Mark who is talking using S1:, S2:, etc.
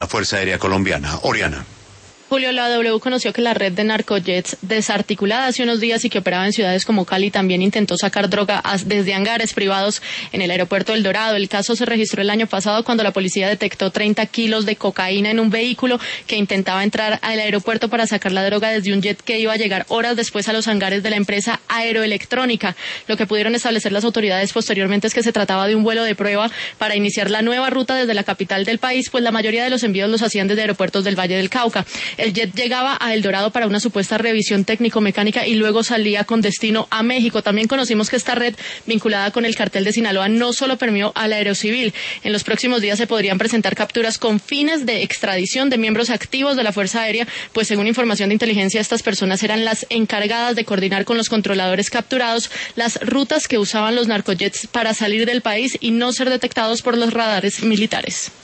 S1: La Fuerza Aérea Colombiana. Oriana.
S2: Julio, la W conoció que la red de narcojets desarticulada hace unos días y que operaba en ciudades como Cali también intentó sacar droga desde hangares privados en el aeropuerto del Dorado. El caso se registró el año pasado cuando la policía detectó 30 kilos de cocaína en un vehículo que intentaba entrar al aeropuerto para sacar la droga desde un jet que iba a llegar horas después a los hangares de la empresa Aeroelectrónica. Lo que pudieron establecer las autoridades posteriormente es que se trataba de un vuelo de prueba para iniciar la nueva ruta desde la capital del país, pues la mayoría de los envíos los hacían desde aeropuertos del Valle del Cauca. El jet llegaba a El Dorado para una supuesta revisión técnico-mecánica y luego salía con destino a México. También conocimos que esta red, vinculada con el cartel de Sinaloa, no solo permeó al aerocivil. En los próximos días se podrían presentar capturas con fines de extradición de miembros activos de la Fuerza Aérea, pues según información de inteligencia, estas personas eran las encargadas de coordinar con los controladores capturados las rutas que usaban los narcojets para salir del país y no ser detectados por los radares militares.